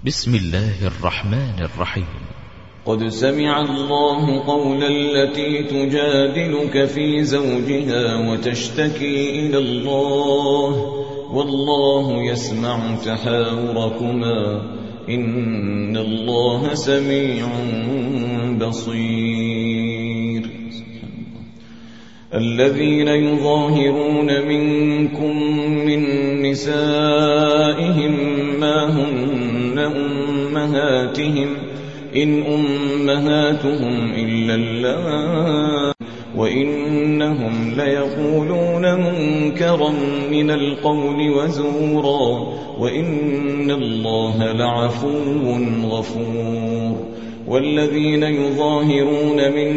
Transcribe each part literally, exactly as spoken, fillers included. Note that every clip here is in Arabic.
بسم الله الرحمن الرحيم. قد سمع الله قول التي تجادلك في زوجها وتشتكي إلى الله والله يسمع تحاوركما إن الله سميع بصير. الذين يظاهرون منكم من نسائهم ما هن أمهاتهم إن أمهاتهم إلا اللائي وإنهم ليقولون منكرا من القول وزورا وإن الله لعفو غفور. والذين يظاهرون من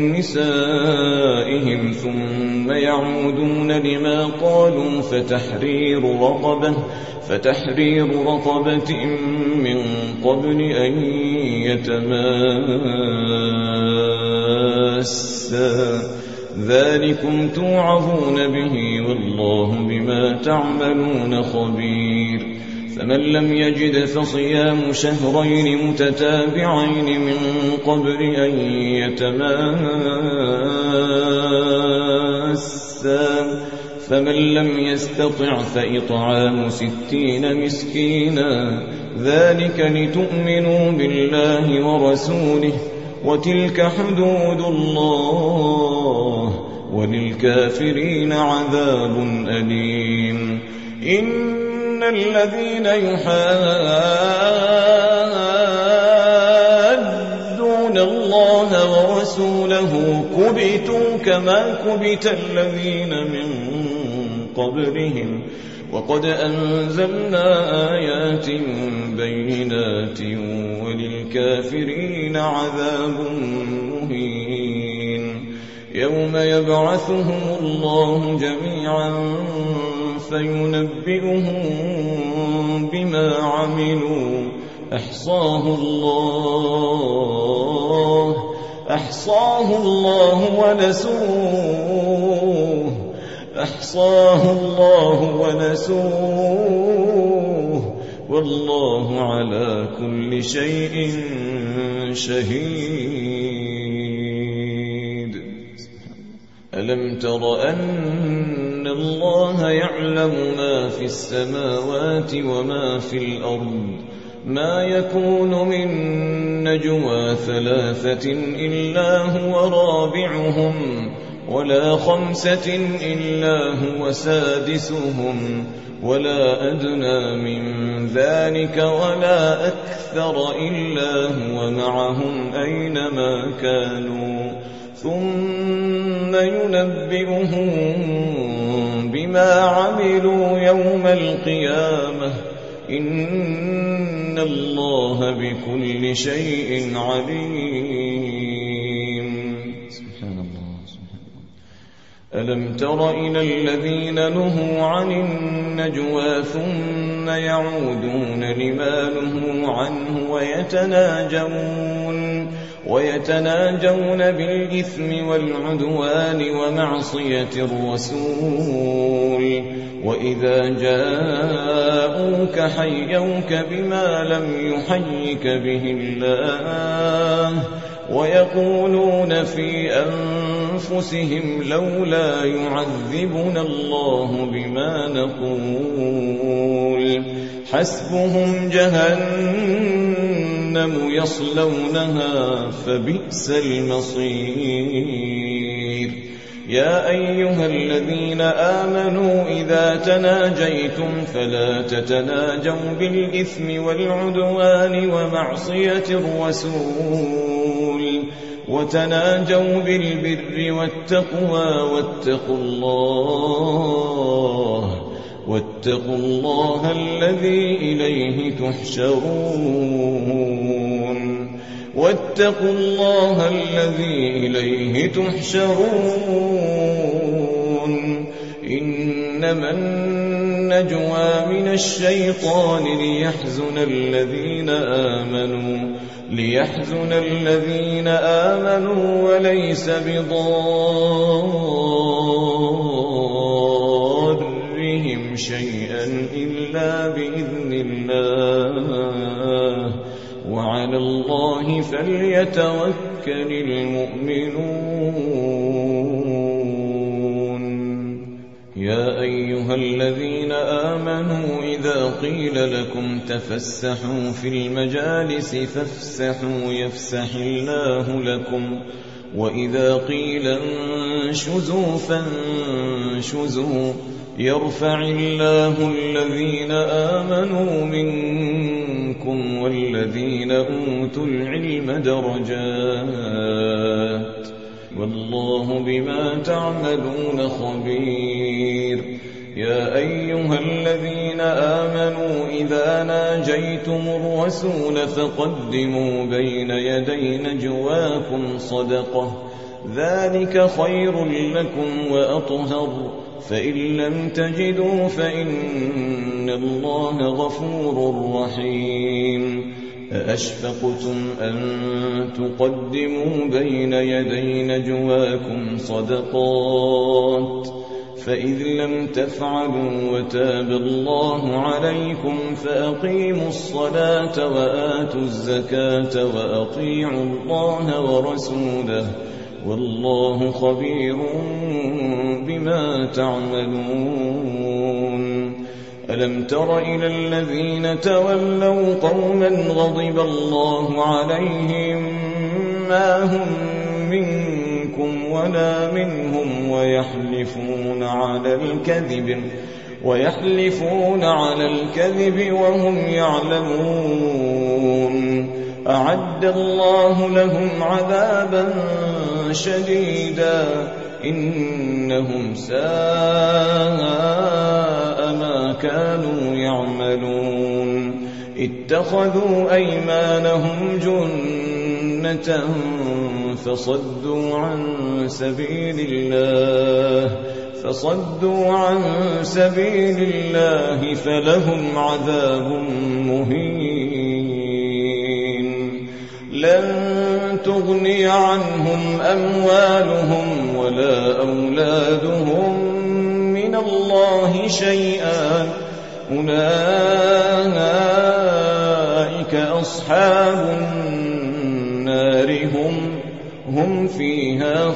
نسائهم ثم يعودون لما قالوا فتحرير رقبة فتحرير رقبة من قبل أن يتماسا ذلكم توعظون به والله بما تعملون خبير. فمن لم يجد فصيام شهرين متتابعين من قبل أن يتماسا فمن لم يستطع فإطعام ستين مسكينا ذلك لتؤمنوا بالله ورسوله وتلك حدود الله وللكافرين عذاب أليم. إن الذين يحادون الله ورسوله كبتوا كما كبت الذين من قبلهم وقد أنزلنا آيات بينات وللكافرين عذاب مهين. يوم يبعثهم الله جميعا فينبئهم بما عملوا أحصاه الله أحصاه الله ونسوه أحصاه الله ونسوه والله على كل شيء شهيد. ألم تر أن الله يعلم ما في السماوات وما في الأرض ما يكون من نجوى ثلاثة إلا هو رابعهم ولا خمسة إلا هو سادسهم ولا أدنى من ذلك ولا أكثر إلا هو معهم أينما كانوا ثم ينبئهم بما عملوا يوم القيامة إن الله بكل شيء عليم. سبحان الله. ألم تر إلى الذين نهوا عن النجوى ثم يعودون لما نهوا عنه ويتناجون ويتناجون بالإثم والعدوان ومعصية الرسول وإذا جاءوك حيوك بما لم يحيك به الله ويقولون في أنفسهم لولا يعذبنا الله بما نقول حسبهم جهنم يصلونها فبئس المصير. يا أيها الذين آمنوا إذا تناجيتم فلا تتناجوا بالإثم والعدوان ومعصية الرسول وتناجوا بالبر والتقوى واتقوا الله واتقوا الله الذي إليه تحشرون واتقوا الله الذي إليه تحشرون. إنما النجوى من الشيطان ليحزن الذين آمنوا ليحزن الذين آمنوا وليس بضارهم شيئا إلا بإذن الله وعلى الله فليتوكل المؤمنون. يا أيها الذين آمنوا إذا قيل لكم تفسحوا في المجالس فافسحوا يفسح الله لكم، وإذا قيل انشزوا فانشزوا يرفع الله الذين آمنوا منكم والذين أوتوا العلم درجات، والله بما تعملون خبير. يا أيها الذين آمنوا إذا ناجيتم الرسول فقدموا بين يدي نجواكم صدقة، ذلك خير لكم وأطهر، فإن لم تجدوا فإن الله غفور رحيم. أأشفقتم أن تقدموا بين يدي نجواكم صدقات، فإذ لم تفعلوا وتاب الله عليكم فأقيموا الصلاة وآتوا الزكاة وأطيعوا الله ورسوله، والله خبير بما تعملون. ألم تر إلى الذين تولوا قوما غضب الله عليهم ما هم منكم ولا منهم ويحلفون على الكذب ويحلفون على الكذب وهم يعلمون. أعد الله لهم عذابا شديدا إنهم ساء ما كانوا يعملون. اتخذوا أيمانهم جنة فصدوا عن سبيل الله فصدوا عن سبيل الله فلهم عذاب مهين. لن تغني عنهم أموالهم ولا أولادهم من الله شيئا، أولئك أصحاب النار هم هم فيها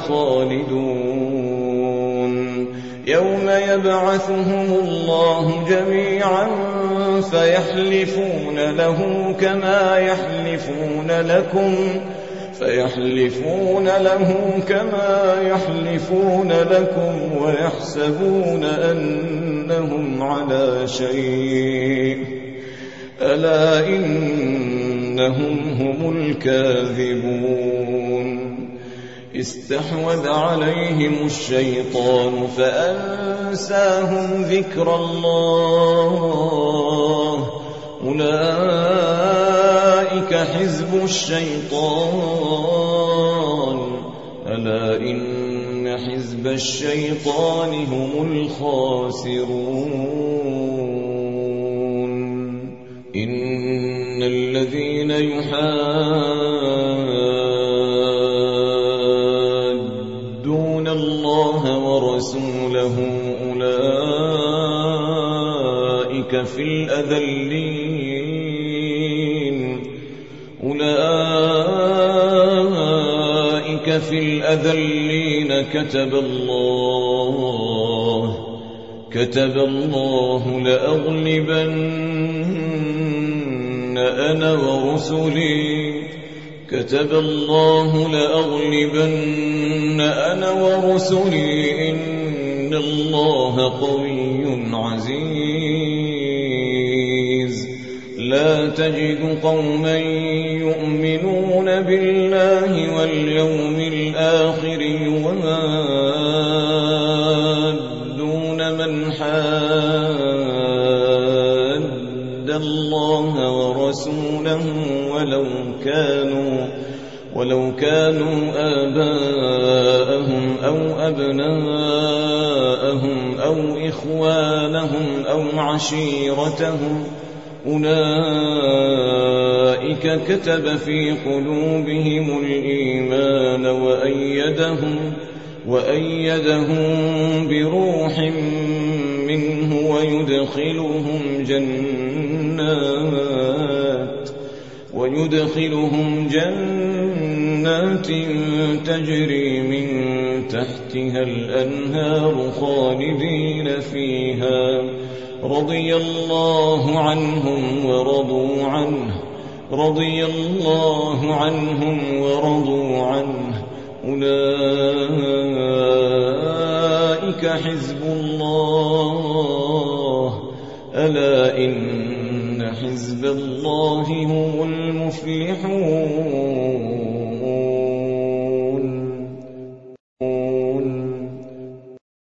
خالدون. يوم يبعثهم الله جميعا فيحلفون له كما يحلفون لكم فيحلفون له كما يحلفون لكم ويحسبون أنهم على شيء، ألا إنهم هم الكاذبون. استحوذ عليهم الشيطان فأنساهم ذكر الله، أولئك حزب الشيطان، ألا إن حزب الشيطان هم الخاسرون. إن الذين يحادون الله ورسوله أولئك في الأذلين أولئك في الأذلين كتب الله كتب الله لأغلبن أنا ورسلي كتب الله لأغلبن أنا ورسلي إن الله قوي عزيز. لا تجد قوما يؤمنون بالله واليوم الآخر يوادون من حاد الله ورسوله ولو كانوا ولو كانوا آباءهم أو أبناءهم أو إخوانهم أو عشيرتهم، أولئك كتب في قلوبهم الإيمان وأيدهم وأيدهم بروح منه ويدخلهم جنات ويدخلهم جنات تجري من تحتها الأنهار خالدين فيها رضي الله عنهم ورضوا عنه رضي الله عنهم ورضوا عنه أولئك حزب الله ألا إن حزب الله هم المفلحون.